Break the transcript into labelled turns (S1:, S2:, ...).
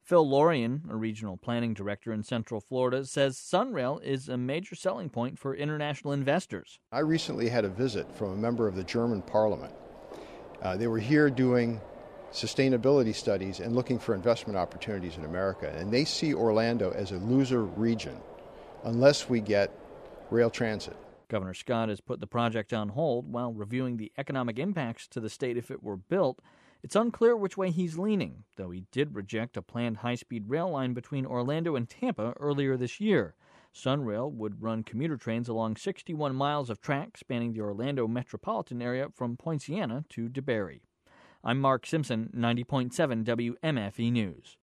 S1: Phil Lorien, a regional planning director in Central Florida, says Sunrail is a major selling point for international investors.
S2: I recently had a visit from a member of the German parliament. They were here doing sustainability studies and looking for investment opportunities in America, and they see Orlando as a loser region unless we get rail transit.
S1: Governor Scott has put the project on hold while reviewing the economic impacts to the state if it were built. It's unclear which way he's leaning, though he did reject a planned high-speed rail line between Orlando and Tampa earlier this year. Sunrail would run commuter trains along 61 miles of track spanning the Orlando metropolitan area from Poinciana to DeBary. I'm Mark Simpson, 90.7 WMFE News.